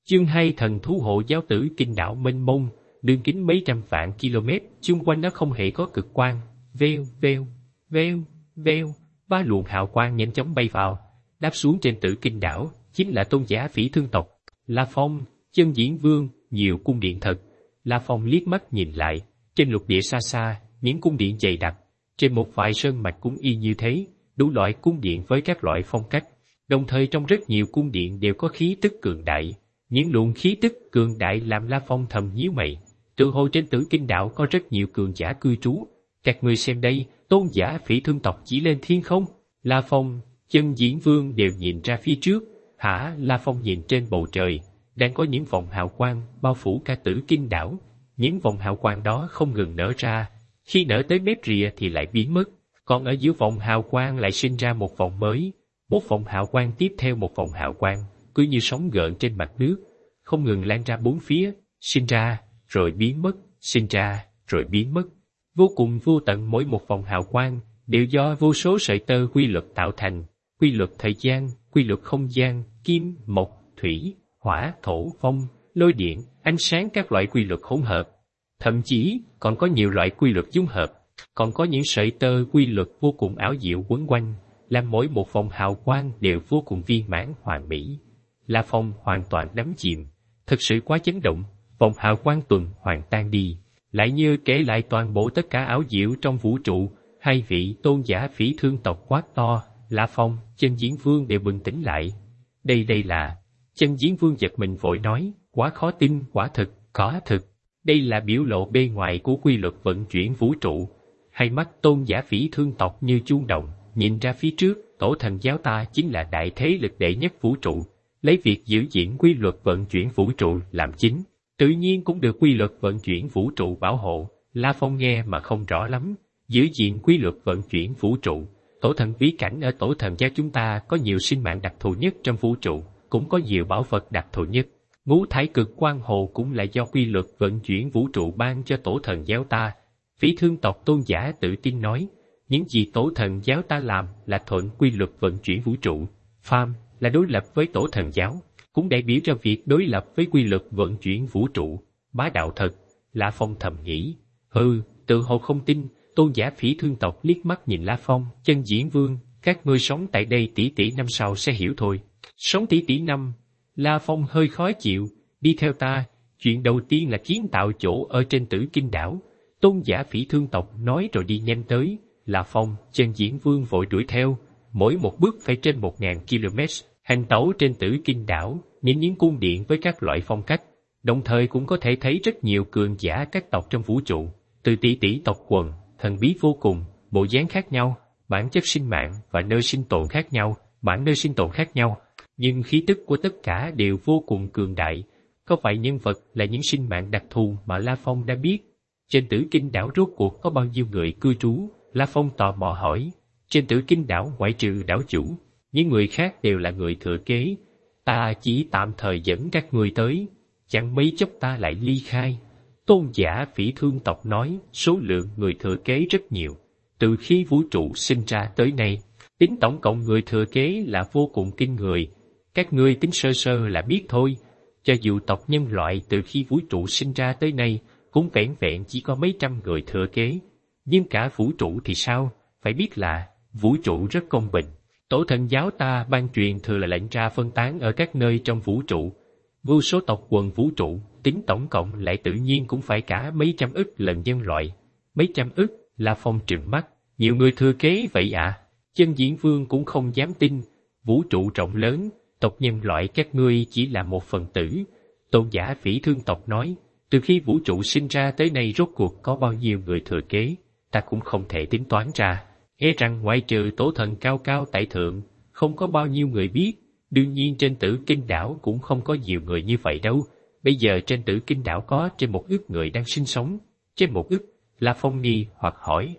Chương 2 thần thú hộ giáo tử kinh đảo mênh mông, đường kính mấy trăm vạn km, chung quanh nó không hề có cực quang. Veo, veo, veo, veo, ba luồng hào quang nhanh chóng bay vào, đáp xuống trên tử kinh đảo, chính là tôn giả Phỉ Thương tộc. La Phong, Chân Diễn Vương, nhiều cung điện thật. La Phong liếc mắt nhìn lại, trên lục địa xa xa, những cung điện dày đặc, trên một vài sơn mạch cũng y như thế, đủ loại cung điện với các loại phong cách. Đồng thời trong rất nhiều cung điện đều có khí tức cường đại. Những luồng khí tức cường đại làm La Phong thầm nhíu mày. Tự hồ trên tử kinh đảo có rất nhiều cường giả cư trú. Các ngươi xem đây, tôn giả Phỉ Thương tộc chỉ lên thiên không? La Phong, Chân Diễn Vương đều nhìn ra phía trước. Hả? La Phong nhìn trên bầu trời, đang có những vòng hào quang bao phủ cả tử kinh đảo. Những vòng hào quang đó không ngừng nở ra, khi nở tới mép rìa thì lại biến mất. Còn ở giữa vòng hào quang lại sinh ra một vòng mới, một vòng hào quang tiếp theo một vòng hào quang, cứ như sóng gợn trên mặt nước, không ngừng lan ra bốn phía, sinh ra, rồi biến mất, sinh ra, rồi biến mất. Vô cùng vô tận mỗi một vòng hào quang đều do vô số sợi tơ quy luật tạo thành, quy luật thời gian, quy luật không gian, kim, mộc, thủy, hỏa, thổ, phong, lôi điện, ánh sáng các loại quy luật hỗn hợp. Thậm chí còn có nhiều loại quy luật dung hợp, còn có những sợi tơ quy luật vô cùng ảo diệu quấn quanh, làm mỗi một vòng hào quang đều vô cùng viên mãn hoàn mỹ. La Phong hoàn toàn đắm chìm, thực sự quá chấn động. Vòng hào quang tuần hoàn tan đi, lại như kể lại toàn bộ tất cả ảo diệu trong vũ trụ. Hai vị tôn giả Phỉ Thương tộc quát to, La Phong, Chân Diễn Vương đều bừng tỉnh lại. Đây là... Chân Diễn Vương giật mình vội nói, quá khó tin, quả thực, có thực. Đây là biểu lộ bề ngoài của quy luật vận chuyển vũ trụ. Hai mắt tôn giả Phỉ Thương tộc như chuông đồng, nhìn ra phía trước, tổ thần giáo ta chính là đại thế lực đệ nhất vũ trụ, lấy việc giữ gìn quy luật vận chuyển vũ trụ làm chính, tự nhiên cũng được quy luật vận chuyển vũ trụ bảo hộ. La Phong nghe mà không rõ lắm, giữ gìn quy luật vận chuyển vũ trụ. Tổ thần bí cảnh ở tổ thần giáo chúng ta có nhiều sinh mạng đặc thù nhất trong vũ trụ, cũng có nhiều bảo vật đặc thù nhất. Ngũ thải cực quang hồ cũng là do quy luật vận chuyển vũ trụ ban cho tổ thần giáo ta. Phỉ Thương tộc tôn giả tự tin nói, những gì tổ thần giáo ta làm là thuận quy luật vận chuyển vũ trụ. Phàm là đối lập với tổ thần giáo, cũng đại biểu cho việc đối lập với quy luật vận chuyển vũ trụ. Bá đạo thật, La Phong thầm nghĩ. Hừ, tự hồ không tin. Tôn giả Phỉ Thương tộc liếc mắt nhìn La Phong, Chân Diễn Vương, các ngươi sống tại đây tỷ năm sau sẽ hiểu thôi. Sống tỷ năm. La Phong hơi khó chịu, đi theo ta, chuyện đầu tiên là kiến tạo chỗ ở trên tử kinh đảo. Tôn giả Phỉ Thương tộc nói rồi đi nhanh tới. La Phong, Chân Diễn Vương vội đuổi theo, mỗi một bước phải trên 1000 km, hành tẩu trên tử kinh đảo, nhìn những cung điện với các loại phong cách, đồng thời cũng có thể thấy rất nhiều cường giả các tộc trong vũ trụ, từ tỷ tộc quần, thần bí vô cùng, bộ dáng khác nhau, bản chất sinh mạng và nơi sinh tồn khác nhau, bản nơi sinh tồn khác nhau, nhưng khí tức của tất cả đều vô cùng cường đại. Có phải nhân vật là những sinh mạng đặc thù mà La Phong đã biết? Trên tử kinh đảo rốt cuộc có bao nhiêu người cư trú? La Phong tò mò hỏi. Trên tử kinh đảo ngoại trừ đảo chủ, những người khác đều là người thừa kế. Ta chỉ tạm thời dẫn các ngươi tới, chẳng mấy chốc ta lại ly khai. Tôn giả Phỉ Thương tộc nói, số lượng người thừa kế rất nhiều. Từ khi vũ trụ sinh ra tới nay, tính tổng cộng người thừa kế là vô cùng kinh người. Các ngươi tính sơ sơ là biết thôi. Cho dù tộc nhân loại từ khi vũ trụ sinh ra tới nay, cũng vẹn vẹn chỉ có mấy trăm người thừa kế. Nhưng cả vũ trụ thì sao? Phải biết là, vũ trụ rất công bình. Tổ thần giáo ta ban truyền thừa là lệnh ra phân tán ở các nơi trong vũ trụ. Vô số tộc quần vũ trụ, tính tổng cộng lại tự nhiên cũng phải cả mấy trăm ức lần nhân loại. Mấy trăm ức, La Phong trừng mắt, nhiều người thừa kế vậy à? Chân Diễn Vương cũng không dám tin, vũ trụ rộng lớn, tộc nhân loại các ngươi chỉ là một phần tử. Tôn giả Phỉ Thương tộc nói, từ khi vũ trụ sinh ra tới nay rốt cuộc có bao nhiêu người thừa kế, ta cũng không thể tính toán ra. E rằng ngoại trừ tổ thần cao cao tại thượng, không có bao nhiêu người biết. Đương nhiên trên tử kinh đảo cũng không có nhiều người như vậy đâu. Bây giờ trên tử kinh đảo có trên 1 ức người đang sinh sống. Trên 1 ức, La Phong nghi hoặc hỏi.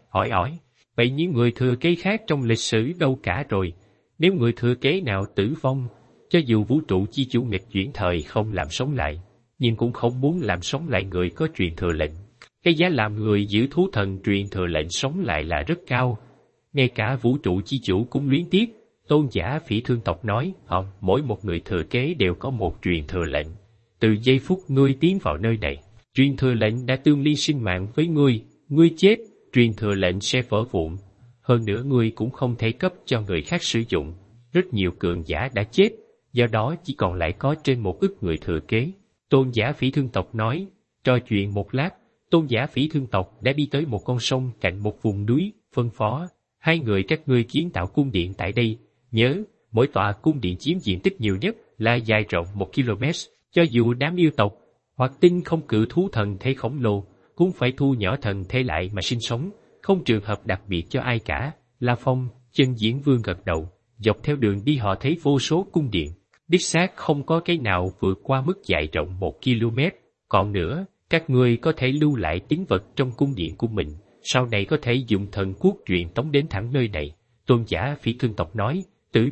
Vậy những người thừa kế khác trong lịch sử đâu cả rồi? Nếu người thừa kế nào tử vong, cho dù vũ trụ chi chủ nghịch chuyển thời không làm sống lại, nhưng cũng không muốn làm sống lại người có truyền thừa lệnh. Cái giá làm người giữ thú thần truyền thừa lệnh sống lại là rất cao. Ngay cả vũ trụ chi chủ cũng luyến tiếc. Tôn giả Phỉ Thương tộc nói, mỗi một người thừa kế đều có một truyền thừa lệnh. Từ giây phút ngươi tiến vào nơi này, truyền thừa lệnh đã tương liên sinh mạng với ngươi chết, truyền thừa lệnh sẽ vỡ vụn. Hơn nữa ngươi cũng không thể cấp cho người khác sử dụng. Rất nhiều cường giả đã chết, do đó chỉ còn lại có trên 1 ức người thừa kế. Tôn giả Phỉ Thương tộc nói. Trò chuyện một lát, tôn giả Phỉ Thương tộc đã đi tới một con sông cạnh một vùng núi, phân phó. 2 người các ngươi kiến tạo cung điện tại đây. Nhớ, mỗi tòa cung điện chiếm diện tích nhiều nhất là dài rộng 1 km. Cho dù đám yêu tộc hoặc tinh không cự thú thần thể khổng lồ cũng phải thu nhỏ thần thể lại mà sinh sống, không trường hợp đặc biệt cho ai cả. La Phong, Chân Diễn Vương gật đầu. Dọc theo đường đi họ thấy vô số cung điện, đích xác không có cái nào vượt qua mức dài rộng 1 km. Còn nữa, các ngươi có thể lưu lại tín vật trong cung điện của mình, sau này có thể dùng thần quốc truyền tống đến thẳng nơi này. Tôn giả Phỉ Thương tộc nói. Tử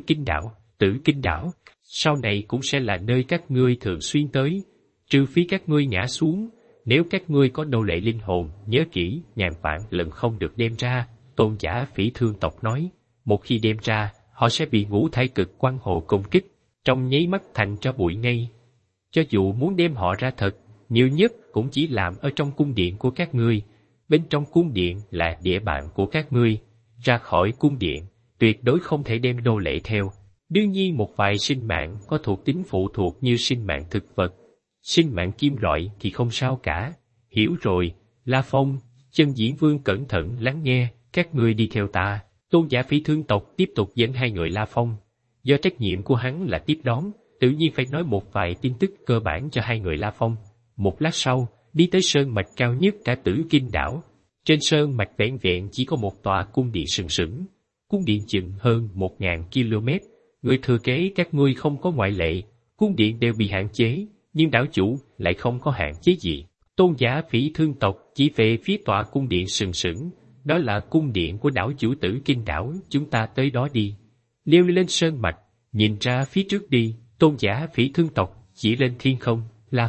Kinh đảo, sau này cũng sẽ là nơi các ngươi thường xuyên tới, trừ phi các ngươi ngã xuống. Nếu các ngươi có nô lệ linh hồn, nhớ kỹ, ngàn vạn lần không được đem ra. Tôn giả Phỉ Thương tộc nói. Một khi đem ra, họ sẽ bị ngũ thải cực quang hồ công kích, trong nháy mắt thành tro bụi ngay. Cho dù muốn đem họ ra thật, nhiều nhất cũng chỉ làm ở trong cung điện của các ngươi. Bên trong cung điện là địa bàn của các ngươi. Ra khỏi cung điện, tuyệt đối không thể đem nô lệ theo. Đương nhiên một vài sinh mạng có thuộc tính phụ thuộc như sinh mạng thực vật, sinh mạng kim loại thì không sao cả. Hiểu rồi. La Phong, Chân Diễn Vương cẩn thận lắng nghe. Các ngươi đi theo ta. Tôn giả Phỉ Thương tộc tiếp tục dẫn 2 người La Phong. Do trách nhiệm của hắn là tiếp đón, tự nhiên phải nói một vài tin tức cơ bản cho 2 người La Phong. Một lát sau, đi tới sơn mạch cao nhất cả Tử Kinh đảo. Trên sơn mạch vẹn vẹn chỉ có một tòa cung điện sừng sững. Cung điện chừng hơn 1000 km. Người thừa kế các ngươi không có ngoại lệ. Cung điện đều bị hạn chế, nhưng đảo chủ lại không có hạn chế gì. Tôn giả Phỉ Thương tộc chỉ về phía tòa cung điện sừng sững. Đó là cung điện của đảo chủ Tử Kinh đảo, chúng ta tới đó đi. Leo lên sơn mạch, nhìn ra phía trước đi. Tôn giả Phỉ Thương tộc chỉ lên thiên không.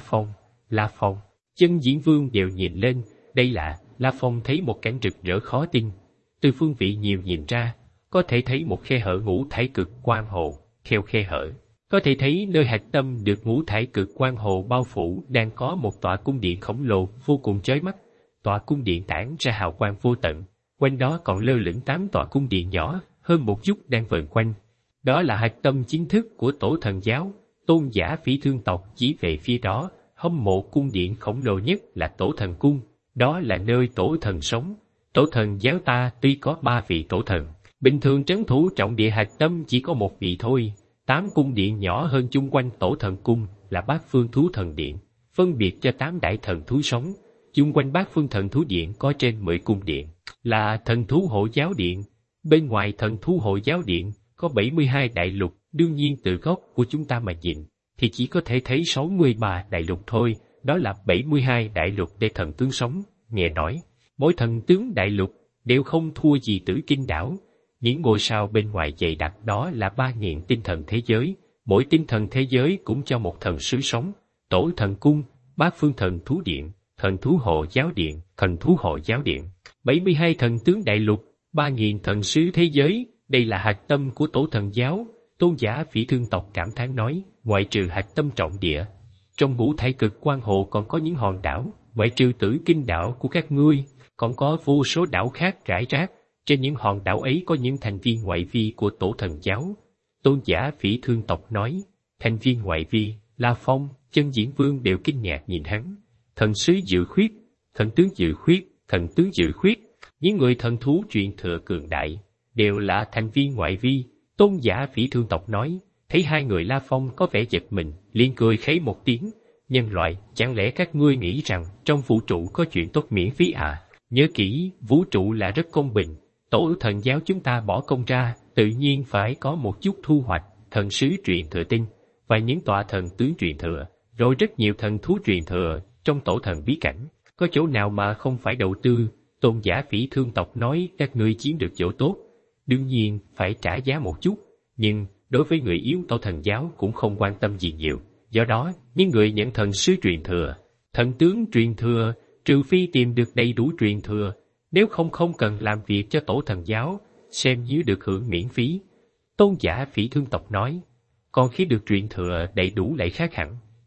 La Phong, Chân Diễn Vương đều nhìn lên. Đây là, La Phong thấy một cảnh rực rỡ khó tin. Từ phương vị nhiều nhìn ra, có thể thấy một khe hở ngũ thải cực quang hồ. Theo khe hở, có thể thấy nơi hạch tâm được ngũ thải cực quang hồ bao phủ đang có một tòa cung điện khổng lồ vô cùng chói mắt. Tòa cung điện tản ra hào quang vô tận, quanh đó còn lơ lửng 8 tòa cung điện nhỏ hơn một chút đang vờn quanh. Đó là hạch tâm chính thức của Tổ Thần giáo. Tôn giả Phỉ Thương tộc chỉ về phía đó. Hâm mộ cung điện khổng lồ nhất là Tổ Thần cung, đó là nơi Tổ Thần sống. Tổ Thần giáo ta tuy có 3 vị Tổ Thần, bình thường trấn thủ trọng địa hạch tâm chỉ có 1 vị thôi. 8 cung điện nhỏ hơn chung quanh Tổ Thần cung là Bát Phương Thú Thần Điện, phân biệt cho 8 đại thần thú sống. Chung quanh Bát Phương Thần Thú Điện có trên 10 cung điện, là Thần Thú Hộ Giáo Điện. Bên ngoài Thần Thú Hộ Giáo Điện có 72 đại lục, đương nhiên từ góc của chúng ta mà nhìn, thì chỉ có thể thấy 63 đại lục thôi, đó là 72 đại lục để thần tướng sống. Nghe nói, mỗi thần tướng đại lục đều không thua gì Tử Kinh đảo. Những ngôi sao bên ngoài dày đặc đó là 3000 tinh thần thế giới, mỗi tinh thần thế giới cũng cho một thần sứ sống. Tổ Thần cung, Bát Phương Thần Thú Điện, Thần Thú Hộ Giáo Điện, Thần Thú Hộ Giáo Điện, 72 thần tướng đại lục, 3000 thần sứ thế giới, đây là hạch tâm của Tổ Thần giáo. Tôn giả Phỉ Thương tộc cảm thán nói, ngoại trừ hạch tâm trọng địa, trong ngũ thải cực quang hồ còn có những hòn đảo, ngoại trừ Tử Kinh đảo của các ngươi, còn có vô số đảo khác rải rác. Trên những hòn đảo ấy có những thành viên ngoại vi của Tổ Thần giáo. Tôn giả Phỉ Thương tộc nói, thành viên ngoại vi. La Phong, Chân Diễn Vương đều kinh ngạc nhìn hắn. Thần sứ Dự Khuyết, thần tướng Dự Khuyết, thần tướng Dự Khuyết, những người thần thú truyền thừa cường đại, đều là thành viên ngoại vi. Tôn giả Phỉ Thương tộc nói, thấy 2 người La Phong có vẻ giật mình, liền cười khấy một tiếng. Nhân loại, chẳng lẽ các ngươi nghĩ rằng trong vũ trụ có chuyện tốt miễn phí à? Nhớ kỹ, vũ trụ là rất công bình. Tổ Thần giáo chúng ta bỏ công ra, tự nhiên phải có một chút thu hoạch. Thần sứ truyền thừa tinh, và những tọa thần tướng truyền thừa, rồi rất nhiều thần thú truyền thừa trong Tổ Thần bí cảnh. Có chỗ nào mà không phải đầu tư? Tôn giả Phỉ Thương tộc nói các ngươi chiếm được chỗ tốt, đương nhiên phải trả giá một chút, nhưng đối với người yếu Tổ Thần giáo cũng không quan tâm gì nhiều. Do đó, những người nhận thần sứ truyền thừa, thần tướng truyền thừa, trừ phi tìm được đầy đủ truyền thừa, nếu không cần làm việc cho Tổ Thần giáo, xem như được hưởng miễn phí. Tôn giả Phỉ Thương tộc nói, còn khi được truyền thừa đầy đủ lại khác hẳn,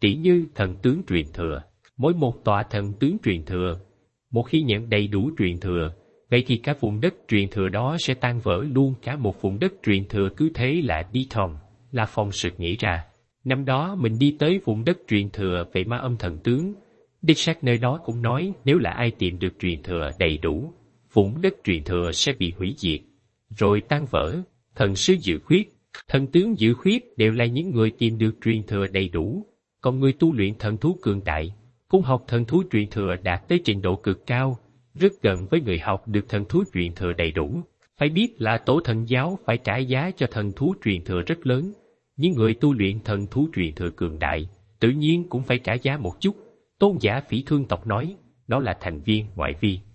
Tỷ như thần tướng truyền thừa. Mỗi một tọa thần tướng truyền thừa, một khi nhận đầy đủ truyền thừa, vậy thì cả vùng đất truyền thừa đó sẽ tan vỡ luôn. Cả một vùng đất truyền thừa cứ thế là đi thòng. La Phong sực nghĩ ra. Năm đó mình đi tới vùng đất truyền thừa về Ma Âm thần tướng. Đích xác nơi đó cũng nói nếu là ai tìm được truyền thừa đầy đủ, vùng đất truyền thừa sẽ bị hủy diệt, rồi tan vỡ. Thần sứ Dự Khuyết, thần tướng Dự Khuyết đều là những người tìm được truyền thừa đầy đủ. Còn người tu luyện thần thú cường đại, cũng học thần thú truyền thừa đạt tới trình độ cực cao, rất gần với người học được thần thú truyền thừa đầy đủ. Phải biết là tổ thần giáo phải trả giá cho thần thú truyền thừa rất lớn. Những người tu luyện thần thú truyền thừa cường đại, tự nhiên cũng phải trả giá một chút. Tôn giả Phỉ Thương tộc nói, đó là thành viên ngoại vi.